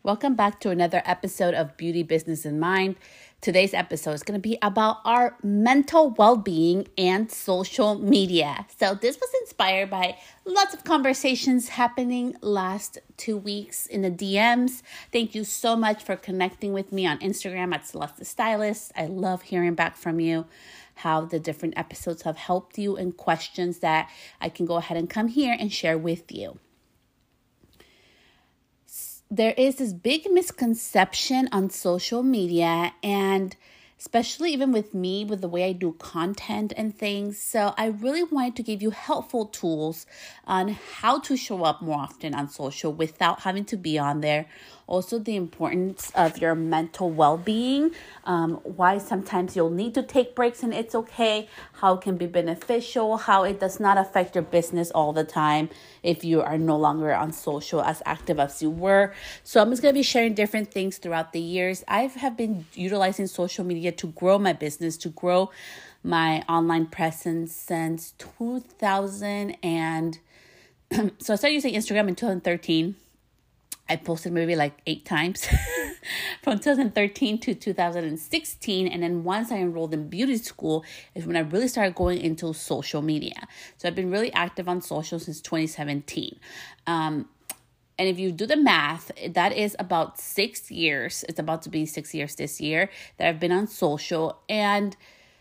Welcome back to another episode of Beauty, Business, and Mind. Today's episode is going to be about our mental well-being and social media. So this was inspired by lots of conversations happening last 2 weeks in the DMs. Thank you so much for connecting with me on Instagram at Celeste the Stylist. I love hearing back from you, how the different episodes have helped you, and questions that I can go ahead and come here and share with you. There is this big misconception on social media, and especially even with me, with the way I do content and things. So I really wanted to give you helpful tools on how to show up more often on social without having to be on there. Also, the importance of your mental well-being, why sometimes you'll need to take breaks and it's okay, how it can be beneficial, how it does not affect your business all the time if you are no longer on social as active as you were. So I'm just going to be sharing different things throughout the years. I have been utilizing social media to grow my business, to grow my online presence since 2000. So I started using Instagram in 2013. I posted maybe like 8 times from 2013 to 2016. And then once I enrolled in beauty school is when I really started going into social media. So I've been really active on social since 2017. And if you do the math, that is about 6 years. It's about to be 6 years this year that I've been on social. And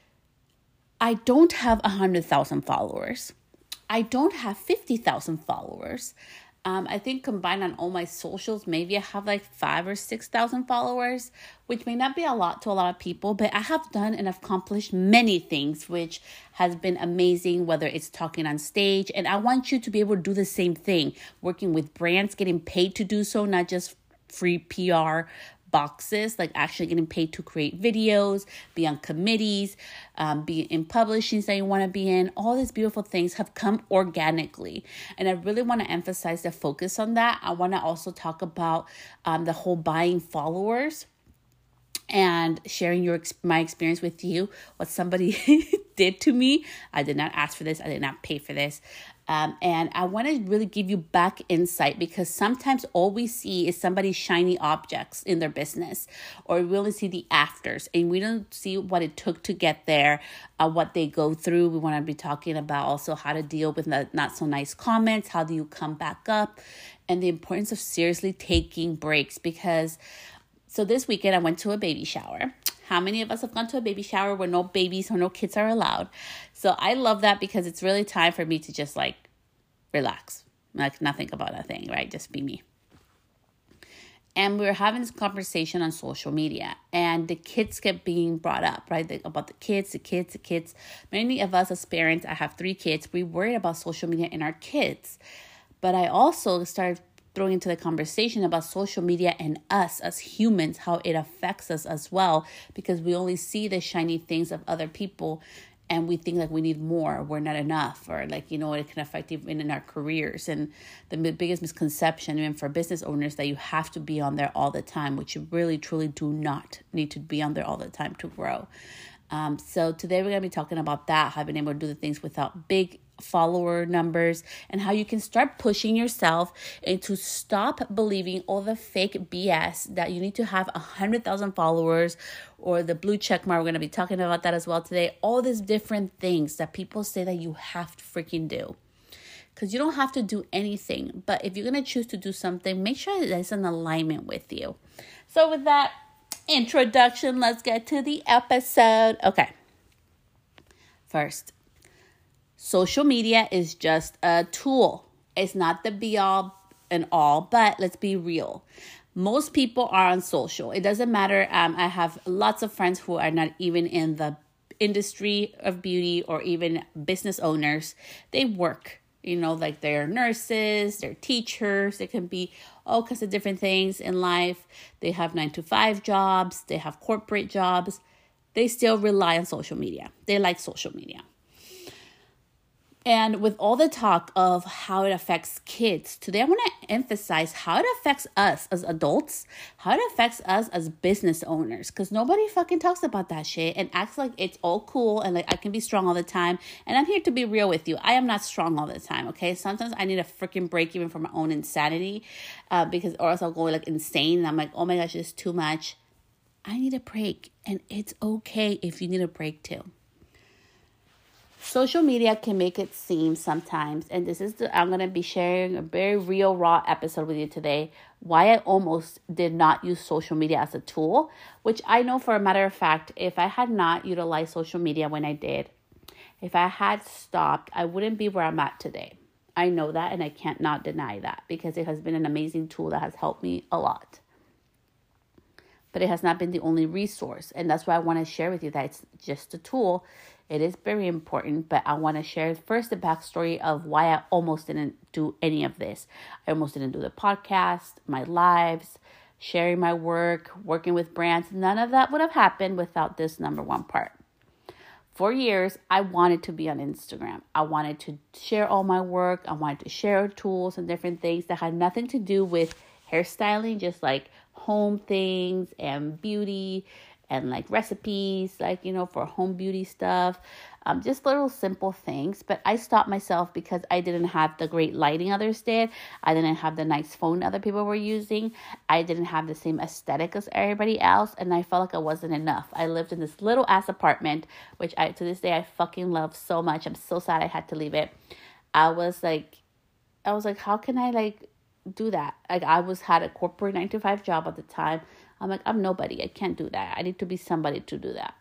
I don't have 100,000 followers. I don't have 50,000 followers. I think combined on all my socials, maybe I have like 5,000 or 6,000 followers, which may not be a lot to a lot of people, but I have done and accomplished many things, which has been amazing, whether it's talking on stage. And I want you to be able to do the same thing, working with brands, getting paid to do so, not just free PR boxes, like actually getting paid to create videos, be on committees, be in publishings that you want to be in. All these beautiful things have come organically. And I really want to emphasize the focus on that. I want to also talk about the whole buying followers and sharing my experience with you, what somebody did to me. I did not ask for this. I did not pay for this. And I want to really give you back insight, because sometimes all we see is somebody's shiny objects in their business, or we only see the afters and we don't see what it took to get there, what they go through. We want to be talking about also how to deal with the not so nice comments. How do you come back up, and the importance of seriously taking breaks, because so this weekend I went to a baby shower. How many of us have gone to a baby shower where no babies or no kids are allowed? So I love that, because it's really time for me to just like relax, like not think about a thing, right? Just be me. And we were having this conversation on social media, and the kids kept being brought up, right? About the kids. Many of us as parents, I have 3 kids, we worry about social media and our kids. But I also started throwing into the conversation about social media and us as humans, how it affects us as well, because we only see the shiny things of other people and we think like we need more, we're not enough, or like, it can affect even in our careers. And the biggest misconception, even for business owners, that you have to be on there all the time, which you really, truly do not need to be on there all the time to grow. So today we're going to be talking about that, how I've been able to do the things without big follower numbers, and how you can start pushing yourself and to stop believing all the fake BS that you need to have 100,000 followers or the blue check mark. We're going to be talking about that as well today. All these different things that people say that you have to freaking do, because you don't have to do anything. But if you're going to choose to do something, make sure that it's in alignment with you. So with that introduction, let's get to the episode. Okay. First, social media is just a tool. It's not the be all and all, but let's be real. Most people are on social. It doesn't matter. I have lots of friends who are not even in the industry of beauty or even business owners. They work, like they're nurses, they're teachers. They can be all kinds of different things in life. They have 9-to-5 jobs. They have corporate jobs. They still rely on social media. They like social media. And with all the talk of how it affects kids, today I want to emphasize how it affects us as adults, how it affects us as business owners, because nobody fucking talks about that shit and acts like it's all cool and like I can be strong all the time. And I'm here to be real with you. I am not strong all the time, okay? Sometimes I need a freaking break even from my own insanity because or else I'll go like insane and I'm like, oh my gosh, it's too much. I need a break, and it's okay if you need a break too. Social media can make it seem sometimes, and I'm going to be sharing a very real, raw episode with you today, why I almost did not use social media as a tool, which I know for a matter of fact, if I had not utilized social media when I did, if I had stopped, I wouldn't be where I'm at today. I know that, and I can't not deny that, because it has been an amazing tool that has helped me a lot. But it has not been the only resource, and that's why I want to share with you that it's just a tool. It is very important, but I want to share first the backstory of why I almost didn't do any of this. I almost didn't do the podcast, my lives, sharing my work, working with brands. None of that would have happened without this number one part. For years, I wanted to be on Instagram. I wanted to share all my work. I wanted to share tools and different things that had nothing to do with hairstyling, just like home things and beauty and like recipes, like, for home beauty stuff, just little simple things. But I stopped myself because I didn't have the great lighting others did. I didn't have the nice phone other people were using. I didn't have the same aesthetic as everybody else. And I felt like I wasn't enough. I lived in this little ass apartment, which to this day, I fucking love so much. I'm so sad I had to leave it. I was like, how can I do that? Like I had a corporate 9-to-5 job at the time. I'm like, I'm nobody. I can't do that. I need to be somebody to do that.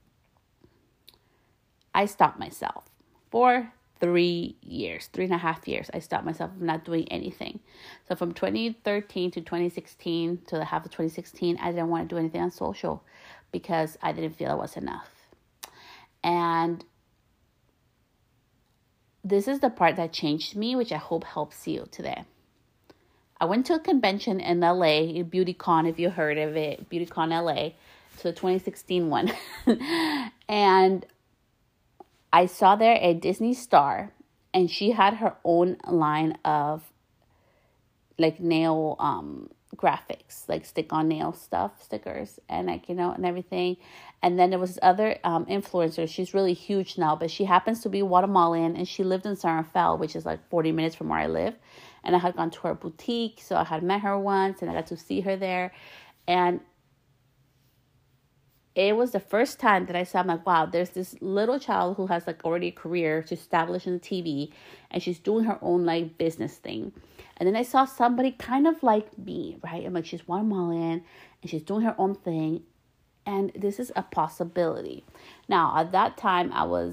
I stopped myself for 3.5 years. I stopped myself from not doing anything. So from 2013 to 2016 to the half of 2016, I didn't want to do anything on social because I didn't feel it was enough. And this is the part that changed me, which I hope helps you today. I went to a convention in LA, BeautyCon, if you heard of it, BeautyCon LA, to the 2016 one. And I saw there a Disney star, and she had her own line of nail graphics, like stick-on nail stuff, stickers, and and everything. And then there was this other influencer. She's really huge now, but she happens to be Guatemalan, and she lived in San Rafael, which is like 40 minutes from where I live. And I had gone to her boutique, so I had met her once, and I got to see her there. And it was the first time that I saw, I'm like, wow, there's this little child who has already a career to establish in the TV, and she's doing her own business thing. And then I saw somebody kind of like me, right? I'm like, she's Guatemalan, and she's doing her own thing, and this is a possibility. Now, at that time, I was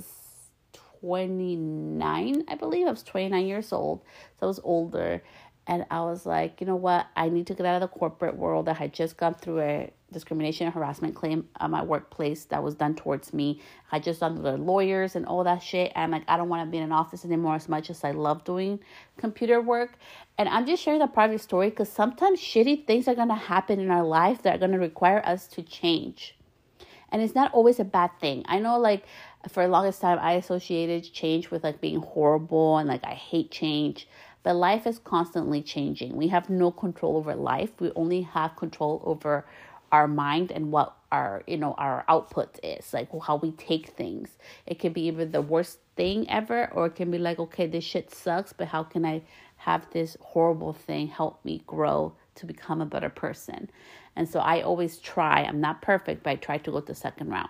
29, I believe. I was 29 years old, so I was older. And I was like, you know what? I need to get out of the corporate world. I had just gone through a discrimination and harassment claim at my workplace that was done towards me. I had just done the lawyers and all that shit. And I'm like, I don't want to be in an office anymore as much as I love doing computer work. And I'm just sharing the part of the story because sometimes shitty things are going to happen in our life that are going to require us to change. And it's not always a bad thing. I know for the longest time, I associated change with being horrible and I hate change. But life is constantly changing. We have no control over life. We only have control over our mind and what our output is, how we take things. It can be either the worst thing ever, or it can be okay, this shit sucks, but how can I have this horrible thing help me grow to become a better person? And so I always try. I'm not perfect, but I try to go the second route.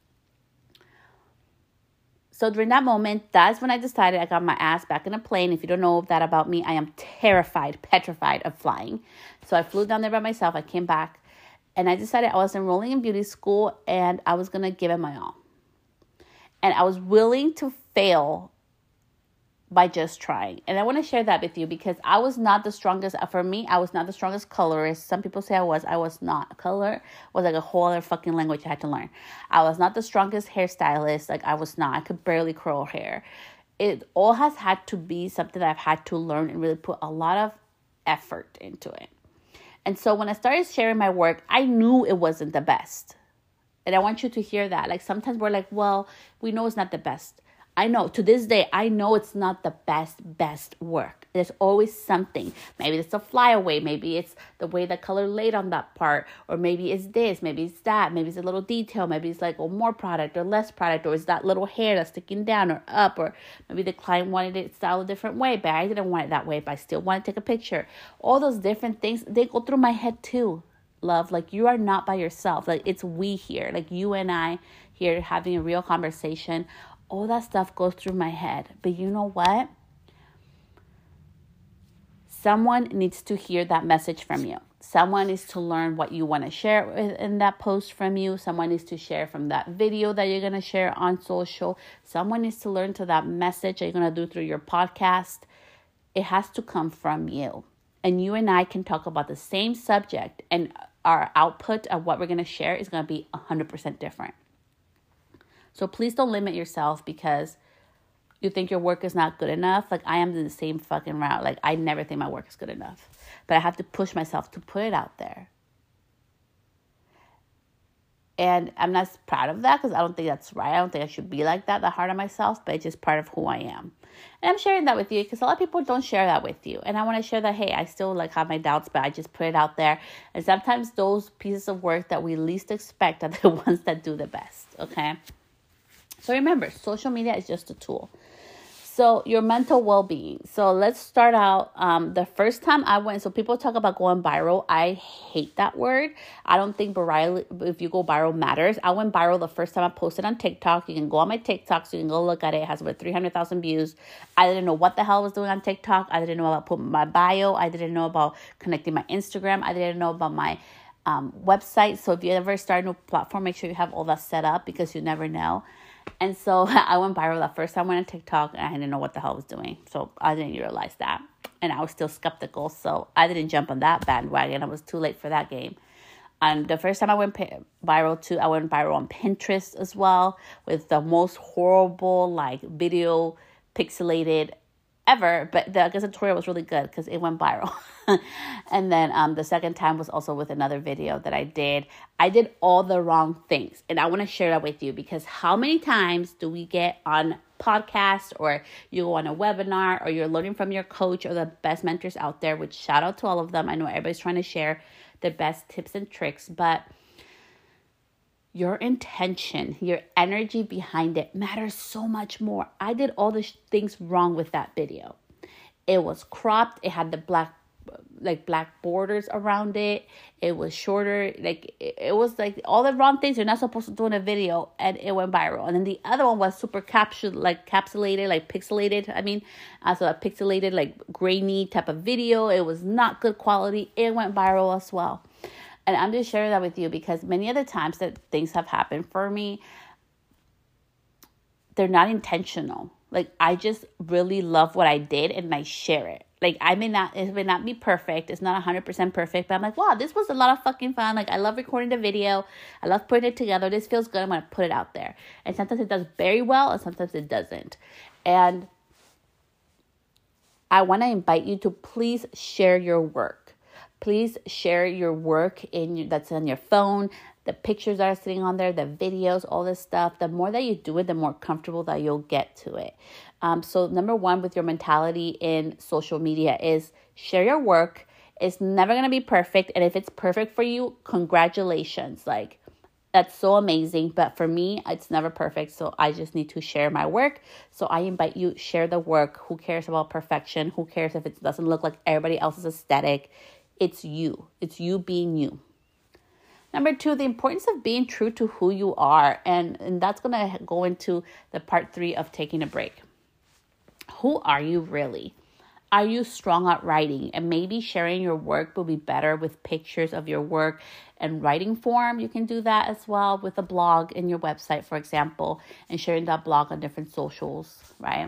So during that moment, that's when I decided I got my ass back in a plane. If you don't know that about me, I am terrified, petrified of flying. So I flew down there by myself. I came back and I decided I was enrolling in beauty school and I was going to give it my all. And I was willing to fail by just trying. And I want to share that with you because I was not the strongest. For me, I was not the strongest colorist. Some people say I was not. Color was a whole other fucking language I had to learn. I was not the strongest hairstylist. I was not. I could barely curl hair. It all has had to be something that I've had to learn and really put a lot of effort into it. And so when I started sharing my work, I knew it wasn't the best. And I want you to hear that. Sometimes we're well, we know it's not the best. I know to this day, I know it's not the best work. There's always something. Maybe it's a flyaway. Maybe it's the way the color laid on that part. Or maybe it's this. Maybe it's that. Maybe it's a little detail. Maybe it's like more product or less product. Or it's that little hair that's sticking down or up. Or maybe the client wanted it styled a different way, but I didn't want it that way. But I still want to take a picture. All those different things, they go through my head too, love. Like, you are not by yourself. Like, it's we here. Like, you and I here having a real conversation. All that stuff goes through my head. But you know what? Someone needs to hear that message from you. Someone needs to learn what you want to share in that post from you. Someone needs to share from that video that you're going to share on social. Someone needs to learn to that message that you're going to do through your podcast. It has to come from you. And you and I can talk about the same subject, and our output of what we're going to share is going to be 100% different. So please don't limit yourself because you think your work is not good enough. Like, I am in the same fucking route. Like, I never think my work is good enough. But I have to push myself to put it out there. And I'm not proud of that because I don't think that's right. I don't think I should be like that hard on myself. But it's just part of who I am. And I'm sharing that with you because a lot of people don't share that with you. And I want to share that, hey, I still have my doubts, but I just put it out there. And sometimes those pieces of work that we least expect are the ones that do the best, okay? So remember, social media is just a tool. So your mental well-being. So let's start out. The first time I went, so people talk about going viral. I hate that word. I don't think if you go viral matters. I went viral the first time I posted on TikTok. You can go on my TikTok, so you can go look at it. It has over 300,000 views. I didn't know what the hell I was doing on TikTok. I didn't know about putting my bio. I didn't know about connecting my Instagram. I didn't know about my website. So if you ever start a new platform, make sure you have all that set up because you never know. And so I went viral the first time I went on TikTok, and I didn't know what the hell I was doing. So I didn't realize that. And I was still skeptical. So I didn't jump on that bandwagon. I was too late for that game. And the first time I went viral too, I went viral on Pinterest as well with the most horrible video pixelated ever. But I guess the tutorial was really good because it went viral. And then the second time was also with another video that I did. I did all the wrong things. And I want to share that with you because how many times do we get on podcasts or you go on a webinar or you're learning from your coach or the best mentors out there, which shout out to all of them. I know everybody's trying to share the best tips and tricks, but your intention, your energy behind it matters so much more. I did all the things wrong with that video. It was cropped. It had the black borders around it. It was shorter. It was all the wrong things you're not supposed to do in a video, and it went viral. And then the other one was super pixelated, so a pixelated, grainy type of video. It was not good quality. It went viral as well. And I'm just sharing that with you because many of the times that things have happened for me, they're not intentional. I just really love what I did and I share it. It may not be perfect. It's not 100% perfect, but I'm like, wow, this was a lot of fucking fun. I love recording the video. I love putting it together. This feels good. I'm going to put it out there. And sometimes it does very well and sometimes it doesn't. And I want to invite you to please share your work. Please share your work that's on your phone, the pictures that are sitting on there, the videos, all this stuff. The more that you do it, the more comfortable that you'll get to it. So number one with your mentality in social media is share your work. It's never going to be perfect. And if it's perfect for you, congratulations. That's so amazing. But for me, it's never perfect. So I just need to share my work. So I invite you, share the work. Who cares about perfection? Who cares if it doesn't look like everybody else's aesthetic? It's you. It's you being you. Number two, the importance of being true to who you are. And that's going to go into the part 3 of taking a break. Who are you really? Are you strong at writing? And maybe sharing your work will be better with pictures of your work and writing form. You can do that as well with a blog in your website, for example, and sharing that blog on different socials, right?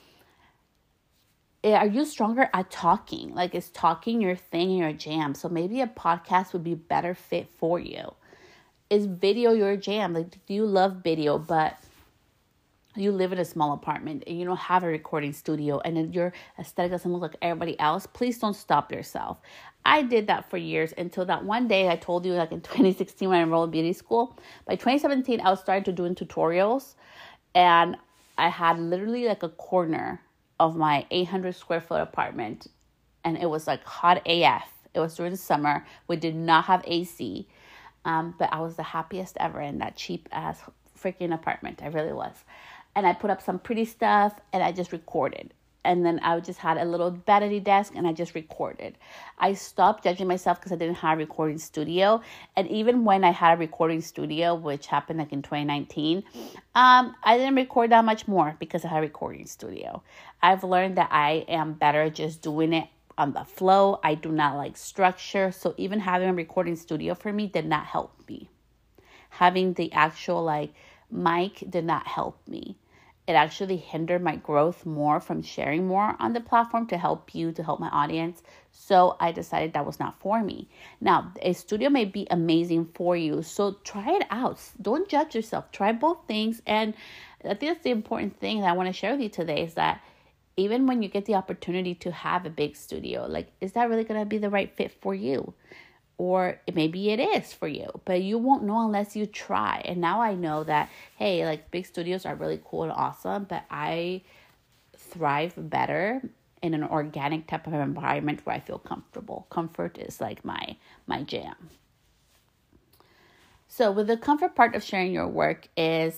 Are you stronger at talking? Is talking your thing and your jam? So maybe a podcast would be better fit for you. Is video your jam? Do you love video, but you live in a small apartment and you don't have a recording studio and then your aesthetic doesn't look like everybody else? Please don't stop yourself. I did that for years until that one day I told you, in 2016 when I enrolled in beauty school. By 2017, I was starting to do tutorials, and I had literally like a corner of my 800 square foot apartment, and it was like hot AF. It was during the summer. We did not have AC, but I was the happiest ever in that cheap ass freaking apartment. I really was. And I put up some pretty stuff, and I just recorded. And then I just had a little vanity desk, and I just recorded. I stopped judging myself because I didn't have a recording studio. And even when I had a recording studio, which happened like in 2019, I didn't record that much more because I had a recording studio. I've learned that I am better just doing it on the flow. I do not like structure. So even having a recording studio for me did not help me. Having the actual like mic did not help me. It actually hindered my growth more from sharing more on the platform to help you, to help my audience. So I decided that was not for me. Now, a studio may be amazing for you. So try it out. Don't judge yourself. Try both things. And I think that's the important thing that I want to share with you today is that even when you get the opportunity to have a big studio, like, is that really going to be the right fit for you? Or maybe it is for you, but you won't know unless you try. And now I know that, hey, like big studios are really cool and awesome, but I thrive better in an organic type of environment where I feel comfortable. Comfort is like my jam. So with the comfort part of sharing your work is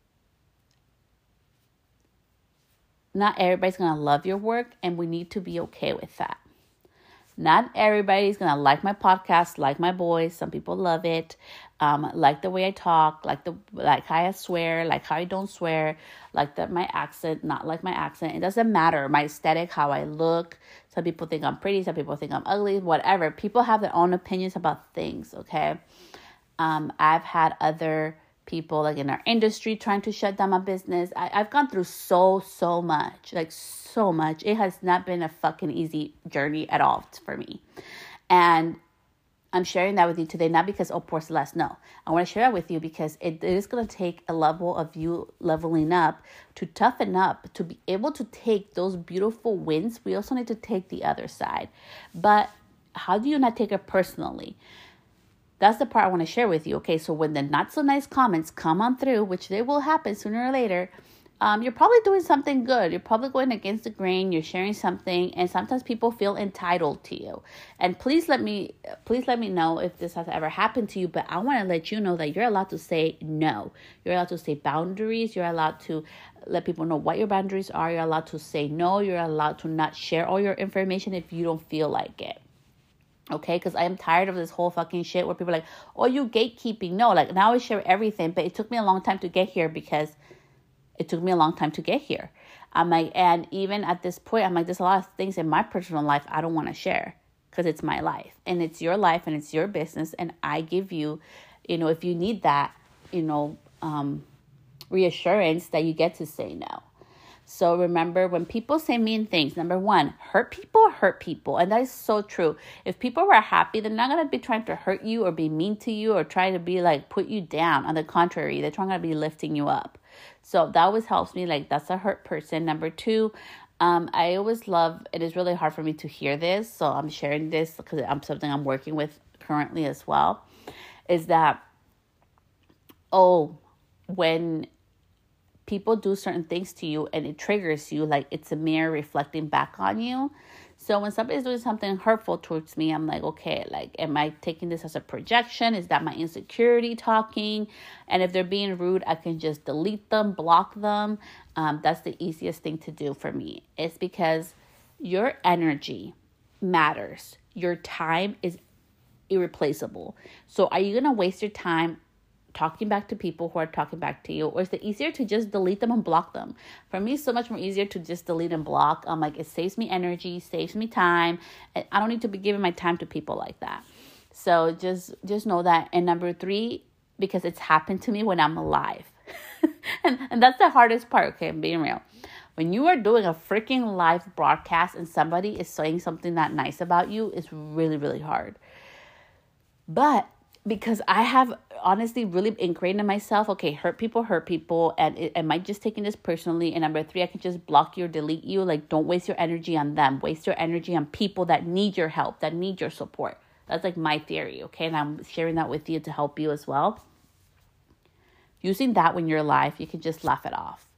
not everybody's going to love your work, and we need to be okay with that. Not everybody's going to like my podcast, like my voice. Some people love it, like the way I talk, like how I swear, like how I don't swear, like my accent, not like my accent. It doesn't matter. My aesthetic, how I look. Some people think I'm pretty. Some people think I'm ugly, whatever. People have their own opinions about things, okay? I've had other people like in our industry trying to shut down my business. I've gone through so much, like so much. It has not been a fucking easy journey at all for me. And I'm sharing that with you today, not because, oh, poor Celeste. No, I want to share that with you because it is going to take a level of you leveling up to toughen up, to be able to take those beautiful wins. We also need to take the other side. But how do you not take it personally? That's the part I want to share with you. Okay, so when the not so nice comments come on through, which they will happen sooner or later, you're probably doing something good. You're probably going against the grain. You're sharing something, and sometimes people feel entitled to you. And please let me know if this has ever happened to you. But I want to let you know that you're allowed to say no. You're allowed to say boundaries. You're allowed to let people know what your boundaries are. You're allowed to say no. You're allowed to not share all your information if you don't feel like it. Okay, because I am tired of this whole fucking shit where people are like, oh, you gatekeeping. No, like now I share everything, but it took me a long time to get here because it took me a long time to get here. I'm like, and even at this point, I'm like, there's a lot of things in my personal life I don't want to share because it's my life and it's your life and it's your business. And I give you, if you need that, reassurance that you get to say no. So remember, when people say mean things, number one, hurt people. And that is so true. If people were happy, they're not going to be trying to hurt you or be mean to you or try to be like, put you down. On the contrary, they're trying to be lifting you up. So that always helps me. Like, that's a hurt person. Number two, I always love, it is really hard for me to hear this. So I'm sharing this because I'm something I'm working with currently as well, is that, when people do certain things to you and it triggers you, like it's a mirror reflecting back on you. So when somebody's doing something hurtful towards me, I'm like, okay, like, am I taking this as a projection? Is that my insecurity talking? And if they're being rude, I can just delete them, block them. That's the easiest thing to do for me. It's because your energy matters. Your time is irreplaceable. So are you going to waste your time talking back to people who are talking back to you, or is it easier to just delete them and block them? For me, it's so much more easier to just delete and block. I'm like, it saves me energy, saves me time, and I don't need to be giving my time to people like that. So just know that. And number three, because it's happened to me when I'm alive. and that's the hardest part, okay, I'm being real. When you are doing a freaking live broadcast and somebody is saying something not nice about you, it's really, really hard. But because I have honestly really ingrained in myself, okay, hurt people, and am I just taking this personally? And number three, I can just block you or delete you. Like, don't waste your energy on them. Waste your energy on people that need your help, that need your support. That's like my theory, okay? And I'm sharing that with you to help you as well. Using that when you're alive, you can just laugh it off.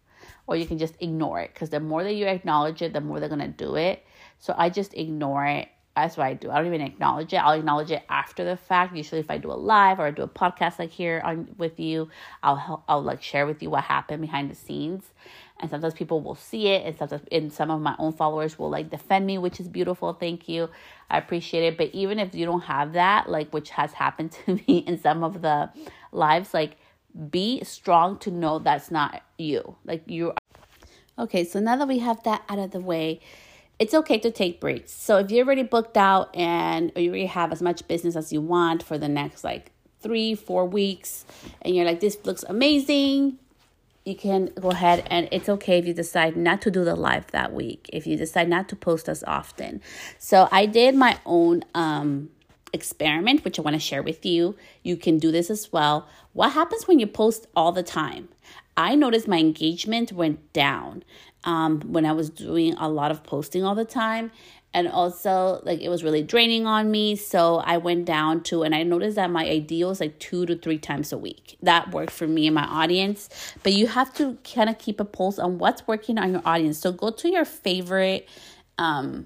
or you can just ignore it, because the more that you acknowledge it, the more they're going to do it. So I just ignore it. That's what I do. I don't even acknowledge it. I'll acknowledge it after the fact. Usually if I do a live or I do a podcast like here with you, I'll like share with you what happened behind the scenes. And sometimes people will see it, and some of my own followers will like defend me, which is beautiful. Thank you. I appreciate it. But even if you don't have that, like, which has happened to me in some of the lives, like, be strong to know that's not you. Like, you. Okay, so now that we have that out of the way, it's okay to take breaks. So if you're already booked out and you already have as much business as you want for the next like 3-4 weeks, and you're like, this looks amazing, you can go ahead, and it's okay if you decide not to do the live that week, if you decide not to post as often. So I did my own experiment, which I want to share with you. You can do this as well. What happens when you post all the time? I noticed my engagement went down when I was doing a lot of posting all the time. And also, like, it was really draining on me. So I went down to, and I noticed that my ideal is like 2 to 3 times a week. That worked for me and my audience. But you have to kind of keep a pulse on what's working on your audience. So go to your favorite, go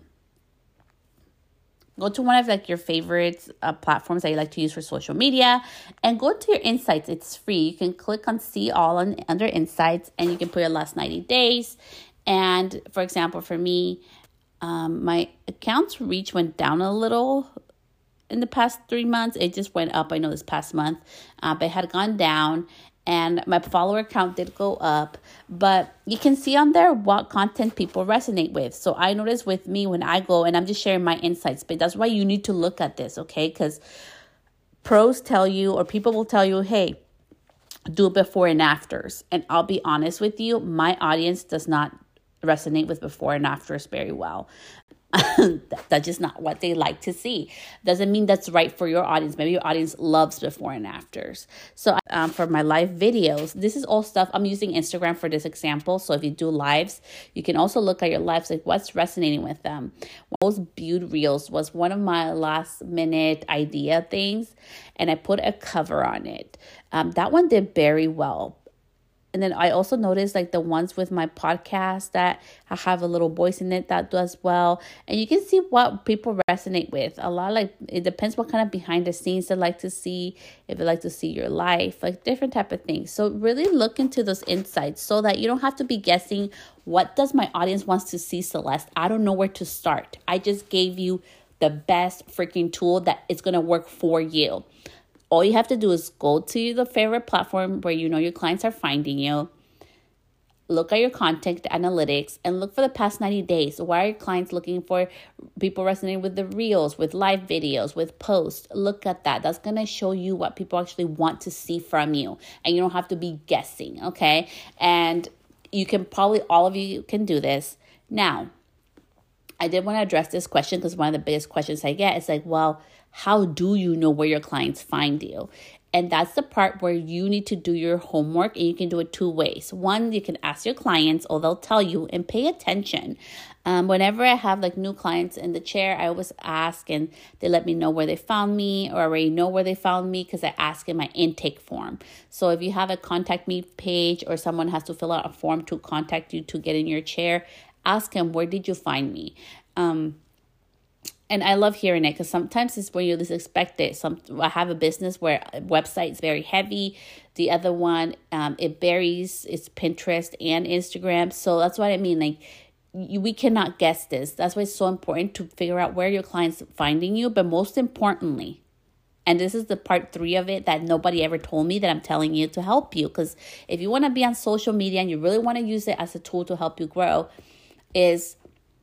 to one of like your favorite platforms that you like to use for social media, and go to your insights. It's free. You can click on see all under insights, and you can put your last 90 days. And for example, for me, my accounts reach went down a little in the past 3 months. It just went up, I know, this past month, but it had gone down. And my follower count did go up, but you can see on there what content people resonate with. So I noticed with me when I go, and I'm just sharing my insights, but that's why you need to look at this, okay? Because pros tell you, or people will tell you, hey, do before and afters. And I'll be honest with you, my audience does not resonate with before and afters very well. That's just not what they like to see. Doesn't mean that's right for your audience. Maybe your audience loves before and afters. So for my live videos, this is all stuff. I'm using Instagram for this example. So if you do lives, you can also look at your lives, like what's resonating with them. Those viewed reels was one of my last minute idea things, and I put a cover on it. That one did very well. And then I also noticed like the ones with my podcast that I have a little voice in it that does well. And you can see what people resonate with. A lot, like, it depends what kind of behind the scenes they like to see. If they like to see your life, like different type of things. So really look into those insights so that you don't have to be guessing, what does my audience wants to see, Celeste? I don't know where to start. I just gave you the best freaking tool that is going to work for you. All you have to do is go to the favorite platform where you know your clients are finding you. Look at your content analytics and look for the past 90 days. Why are your clients looking for people resonating with the reels, with live videos, with posts? Look at that. That's going to show you what people actually want to see from you. And you don't have to be guessing, okay? And you can probably, all of you can do this. Now, I did want to address this question because one of the biggest questions I get is like, well, how do you know where your clients find you? And that's the part where you need to do your homework, and you can do it 2 ways. One, you can ask your clients, or they'll tell you, and pay attention. Whenever I have like new clients in the chair, I always ask, and they let me know where they found me, or I already know where they found me because I ask in my intake form. So if you have a contact me page, or someone has to fill out a form to contact you to get in your chair, ask them, where did you find me? And I love hearing it because sometimes it's when you least expect it. I have a business where a website is very heavy. The other one, it varies. It's Pinterest and Instagram. So that's what I mean. Like, we cannot guess this. That's why it's so important to figure out where your client's finding you. But most importantly, and this is the part 3 of it that nobody ever told me, that I'm telling you to help you. Because if you want to be on social media and you really want to use it as a tool to help you grow, is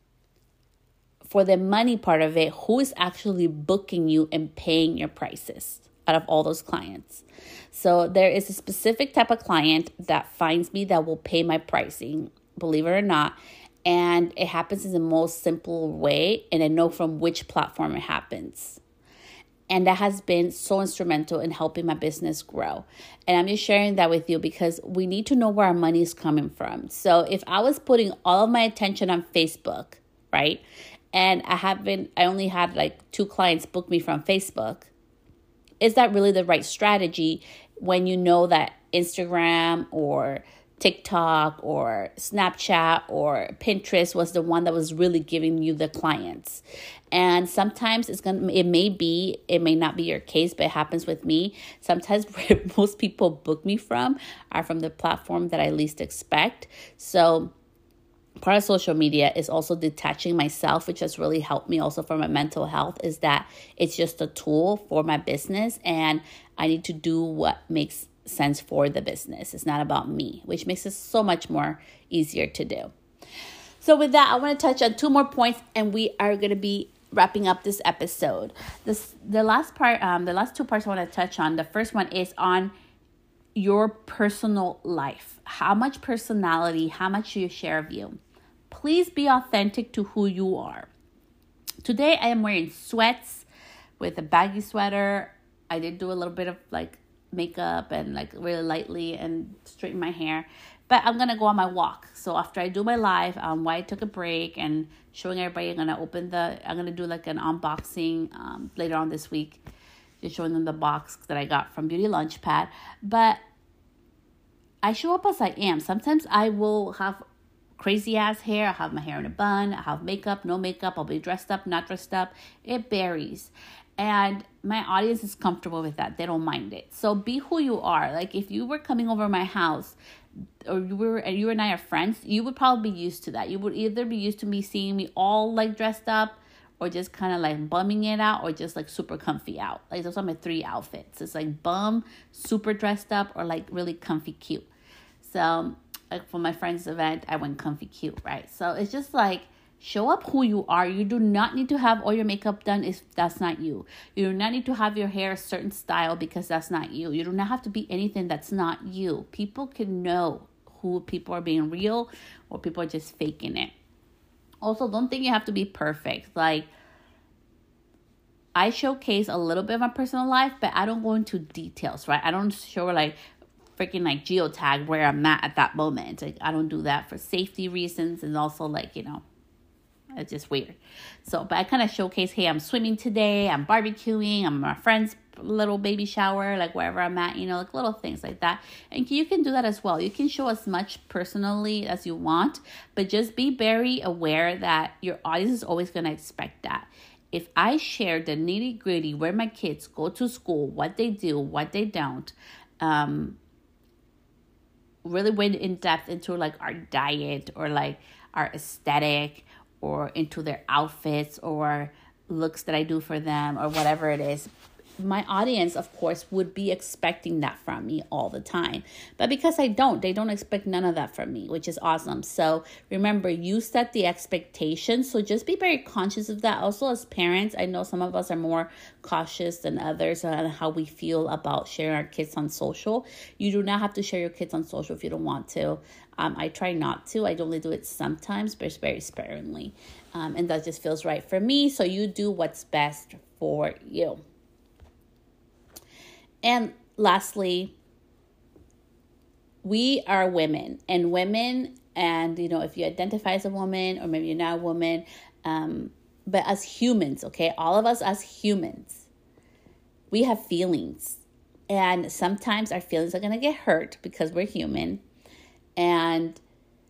for the money part of it, who is actually booking you and paying your prices out of all those clients. So there is a specific type of client that finds me that will pay my pricing, believe it or not. And it happens in the most simple way. And I know from which platform it happens. And that has been so instrumental in helping my business grow. And I'm just sharing that with you because we need to know where our money is coming from. So if I was putting all of my attention on Facebook, right? And I only had like 2 clients book me from Facebook. Is that really the right strategy when you know that Instagram or TikTok or Snapchat or Pinterest was the one that was really giving you the clients. And sometimes it may not be your case, but it happens with me. Sometimes where most people book me from are from the platform that I least expect. So part of social media is also detaching myself, which has really helped me also for my mental health, is that it's just a tool for my business and I need to do what makes sense for the business. It's not about me, which makes it so much more easier to do. So with that, I want to touch on 2 more points and we are going to be wrapping up this episode. The last 2 parts I want to touch on. The first one is on your personal life. How much personality, how much do you share of you? Please be authentic to who you are. Today I am wearing sweats with a baggy sweater. I did do a little bit of like makeup and like really lightly and straighten my hair. But I'm going to go on my walk. So after I do my live, why I took a break and showing everybody, I'm going to do like an unboxing later on this week. Just showing them the box that I got from Beauty Launchpad. But I show up as I am. Sometimes I will have crazy ass hair. I'll have my hair in a bun. I'll have makeup, no makeup. I'll be dressed up, not dressed up. It varies. And my audience is comfortable with that. They don't mind it. So be who you are. Like if you were coming over my house or you and I are friends, you would probably be used to that. You would either be used to me seeing me all like dressed up or just kind of like bumming it out or just like super comfy out. Like those are my 3 outfits. It's like bum, super dressed up, or like really comfy cute. So like for my friend's event, I went comfy cute, right? So it's just like, show up who you are. You do not need to have all your makeup done if that's not you. You do not need to have your hair a certain style because that's not you. You do not have to be anything that's not you. People can know who people are being real or people are just faking it. Also, don't think you have to be perfect. Like, I showcase a little bit of my personal life, but I don't go into details, right? I don't show like freaking like geotag where I'm at that moment. Like, I don't do that for safety reasons and also like, it's just weird. So, but I kind of showcase, hey, I'm swimming today, I'm barbecuing, I'm at my friend's little baby shower, like wherever I'm at, like little things like that. And you can do that as well. You can show as much personally as you want, but just be very aware that your audience is always going to expect that. If I share the nitty gritty, where my kids go to school, what they do, what they don't, really went in depth into like our diet or like our aesthetic, or into their outfits or looks that I do for them or whatever it is, my audience, of course, would be expecting that from me all the time. But because they don't expect none of that from me, which is awesome. So remember, you set the expectations. So just be very conscious of that. Also, as parents, I know some of us are more cautious than others on how we feel about sharing our kids on social. You do not have to share your kids on social if you don't want to. I try not to. I only do it sometimes, but it's very sparingly. And that just feels right for me. So you do what's best for you. And lastly, we are women, and if you identify as a woman or maybe you're not a woman, but as humans, okay, all of us as humans, we have feelings, and sometimes our feelings are going to get hurt because we're human, and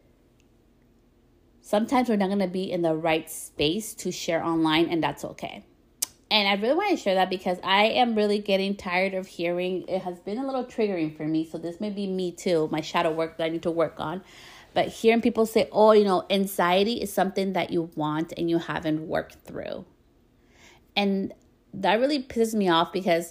sometimes we're not going to be in the right space to share online, and that's okay. And I really want to share that because I am really getting tired of hearing, it has been a little triggering for me. So this may be me too, my shadow work that I need to work on. But hearing people say, anxiety is something that you want and you haven't worked through. And that really pisses me off because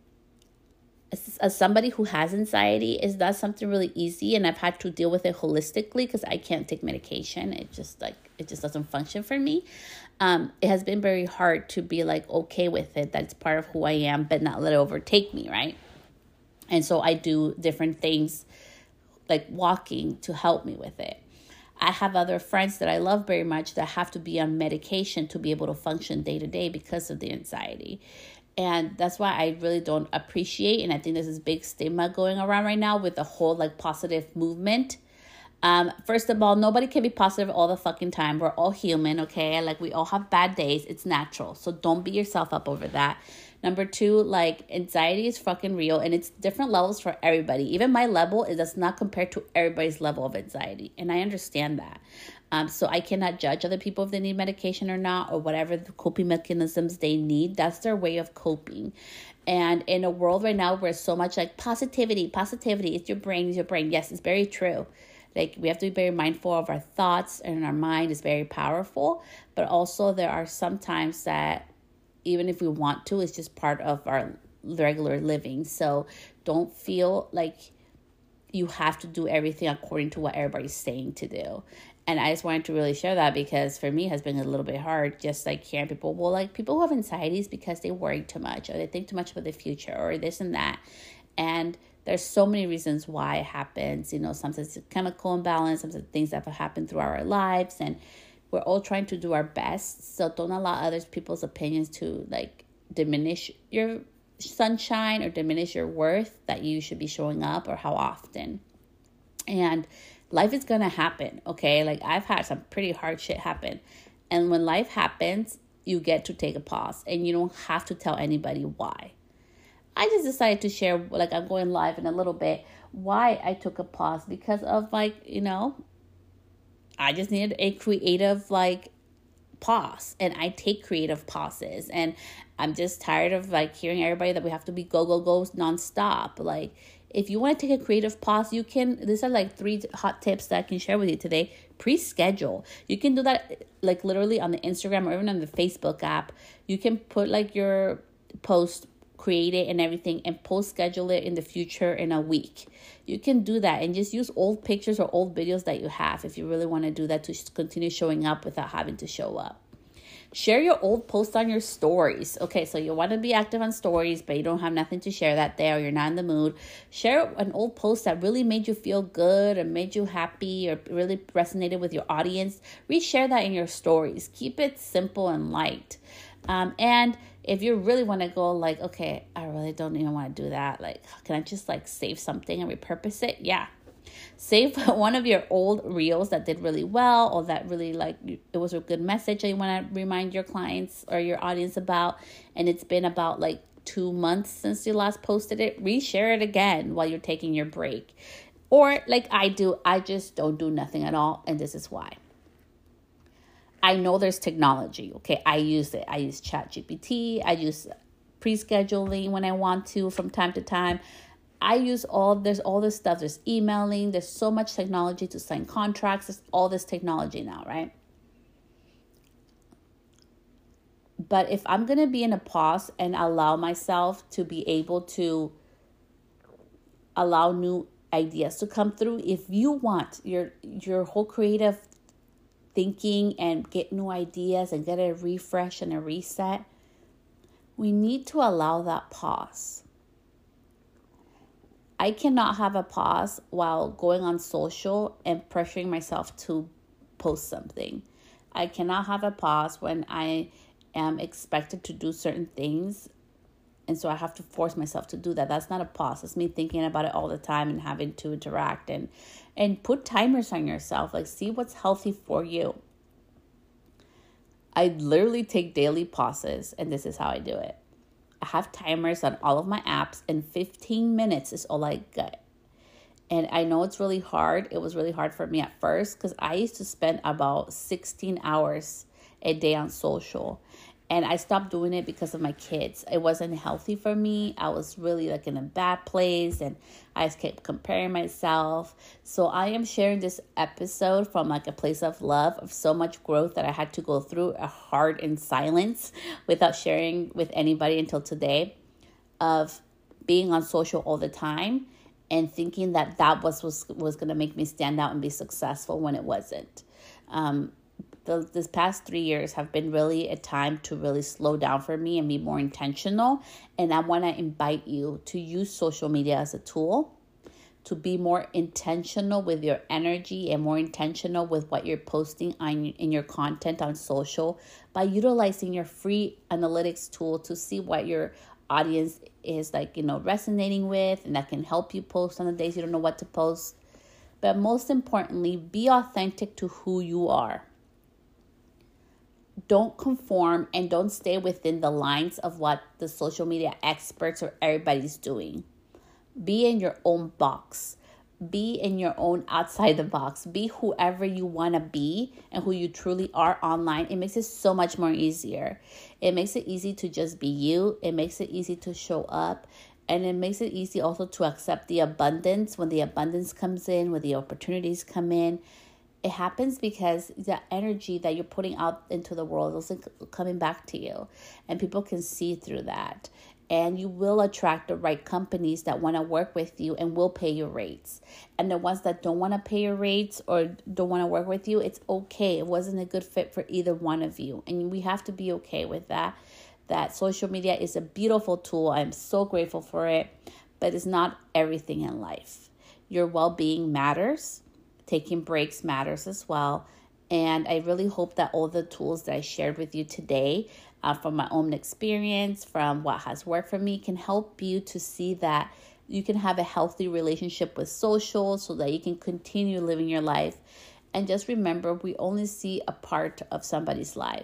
as somebody who has anxiety, is that something really easy, and I've had to deal with it holistically because I can't take medication. It just doesn't function for me. It has been very hard to be like okay with it. That's part of who I am, but not let it overtake me, right? And so I do different things like walking to help me with it. I have other friends that I love very much that have to be on medication to be able to function day to day because of the anxiety. And that's why I really don't appreciate, and I think there's this big stigma going around right now with the whole like positive movement. First of all, nobody can be positive all the fucking time. We're all human, okay? Like we all have bad days. It's natural. So don't beat yourself up over that. Number two, like, anxiety is fucking real, and it's different levels for everybody. Even my level, it does not compare to everybody's level of anxiety, and I understand that. So I cannot judge other people if they need medication or not, or whatever the coping mechanisms they need. That's their way of coping. And in a world right now where so much like positivity, it's your brain. Yes, it's very true. Like, we have to be very mindful of our thoughts, and our mind is very powerful. But also there are some times that even if we want to, it's just part of our regular living. So don't feel like you have to do everything according to what everybody's saying to do. And I just wanted to really share that, because for me it has been a little bit hard, just like hearing people, well, like, people who have anxieties because they worry too much, or they think too much about the future, or this and that. And there's so many reasons why it happens. You know, sometimes it's chemical imbalance, sometimes things that have happened throughout our lives, and we're all trying to do our best. So don't allow other people's opinions to like diminish your sunshine or diminish your worth, that you should be showing up or how often. And life is going to happen, okay? Like, I've had some pretty hard shit happen. And when life happens, you get to take a pause, and you don't have to tell anybody why. I just decided to share, like, I'm going live in a little bit, why I took a pause, because of, like, you know, I just needed a creative, like, pause. And I take creative pauses. And I'm just tired of, like, hearing everybody that we have to be go nonstop. Like, if you want to take a creative pause, you can. These are like 3 hot tips that I can share with you today. Pre-schedule. You can do that like literally on the Instagram or even on the Facebook app. You can put like your post, create it and everything, and post schedule it in the future in a week. You can do that and just use old pictures or old videos that you have if you really want to do that, to continue showing up without having to show up. Share your old posts on your stories. Okay, so you want to be active on stories, but you don't have nothing to share that day, or you're not in the mood. Share an old post that really made you feel good, or made you happy, or really resonated with your audience. Reshare that in your stories. Keep it simple and light. And if you really want to go like, okay, I really don't even want to do that. Like, can I just like save something and repurpose it? Yeah. Save one of your old reels that did really well, or that really like it was a good message that you want to remind your clients or your audience about, and it's been about like 2 months since you last posted it. Reshare it again while you're taking your break. Or like I do, I just don't do nothing at all, and this is why. I know there's technology, okay? I use it. I use ChatGPT. I use pre-scheduling when I want to from time to time. There's all this stuff. There's emailing. There's so much technology to sign contracts. There's all this technology now, right? But if I'm going to be in a pause and allow myself to be able to allow new ideas to come through, if you want your whole creative thinking and get new ideas and get a refresh and a reset, we need to allow that pause. I cannot have a pause while going on social and pressuring myself to post something. I cannot have a pause when I am expected to do certain things, and so I have to force myself to do that. That's not a pause. It's me thinking about it all the time and having to interact, and put timers on yourself. Like, see what's healthy for you. I literally take daily pauses, and this is how I do it. I have timers on all of my apps, and 15 minutes is all I get. And I know it's really hard. It was really hard for me at first, because I used to spend about 16 hours a day on social. And I stopped doing it because of my kids. It wasn't healthy for me. I was really like in a bad place, and I just kept comparing myself. So I am sharing this episode from like a place of love, of so much growth that I had to go through a hard in silence without sharing with anybody until today, of being on social all the time and thinking that was going to make me stand out and be successful when it wasn't. This past 3 years have been really a time to really slow down for me and be more intentional. And I want to invite you to use social media as a tool to be more intentional with your energy and more intentional with what you're posting in your content on social, by utilizing your free analytics tool to see what your audience is like, resonating with, and that can help you post on the days you don't know what to post. But most importantly, be authentic to who you are. don't conform and don't stay within the lines of what the social media experts or everybody's doing. Be in your own box. Be in your own outside the box. Be whoever you want to be and who you truly are online. It makes it so much more easier. It makes it easy to just be you. It makes it easy to show up. And it makes it easy also to accept the abundance. When the abundance comes in, when the opportunities come in, it happens because the energy that you're putting out into the world is coming back to you. And people can see through that. And you will attract the right companies that want to work with you and will pay your rates. And the ones that don't want to pay your rates or don't want to work with you, it's okay. It wasn't a good fit for either one of you. And we have to be okay with that. That social media is a beautiful tool. I'm so grateful for it. But it's not everything in life. Your well-being matters. Taking breaks matters as well. And I really hope that all the tools that I shared with you today, from my own experience, from what has worked for me, can help you to see that you can have a healthy relationship with social so that you can continue living your life. And just remember, we only see a part of somebody's life.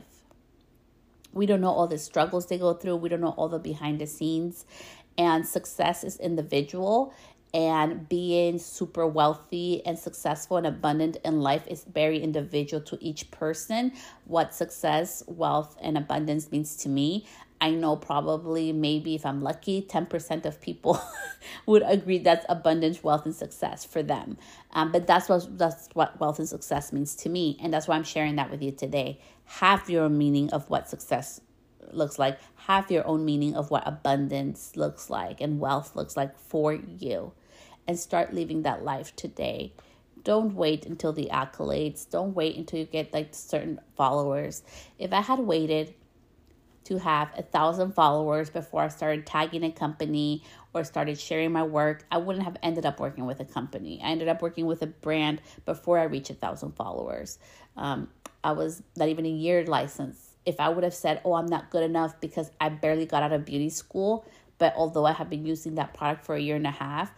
We don't know all the struggles they go through. We don't know all the behind the scenes. And success is individual. And being super wealthy and successful and abundant in life is very individual to each person. What success, wealth, and abundance means to me, I know probably maybe if I'm lucky, 10% of people would agree that's abundance, wealth, and success for them. But that's what wealth and success means to me. And that's why I'm sharing that with you today. Have your meaning of what success looks like. Have your own meaning of what abundance looks like and wealth looks like for you. And start living that life today. Don't wait until the accolades. Don't wait until you get like certain followers. If I had waited to have 1,000 followers before I started tagging a company or started sharing my work, I wouldn't have ended up working with a company. I ended up working with a brand before I reached 1,000 followers. I was not even a year licensed. If I would have said, oh, I'm not good enough because I barely got out of beauty school, but although I have been using that product for a year and a half,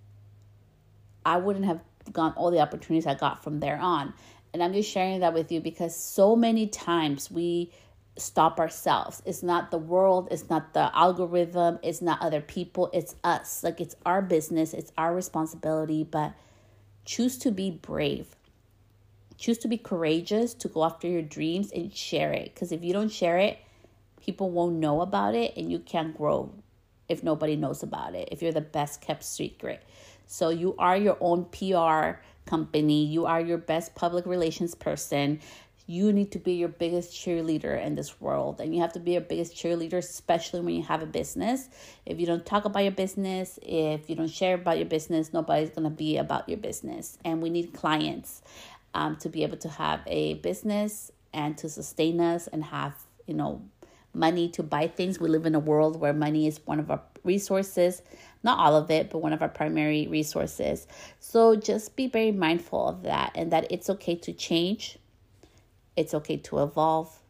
I wouldn't have gotten all the opportunities I got from there on. And I'm just sharing that with you because so many times we stop ourselves. It's not the world. It's not the algorithm. It's not other people. It's us. Like, it's our business. It's our responsibility. But choose to be brave. Choose to be courageous, to go after your dreams and share it. Because if you don't share it, people won't know about it and you can't grow if nobody knows about it, if you're the best kept secret. So you are your own PR company. You are your best public relations person. You need to be your biggest cheerleader in this world. And you have to be your biggest cheerleader, especially when you have a business. If you don't talk about your business, if you don't share about your business, nobody's going to be about your business. And we need clients to be able to have a business and to sustain us and have, money to buy things. We live in a world where money is one of our resources, not all of it, but one of our primary resources. So just be very mindful of that and that it's okay to change. It's okay to evolve.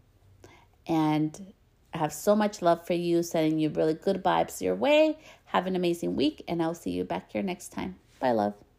And I have so much love for you, sending you really good vibes your way. Have an amazing week, and I'll see you back here next time. Bye, love.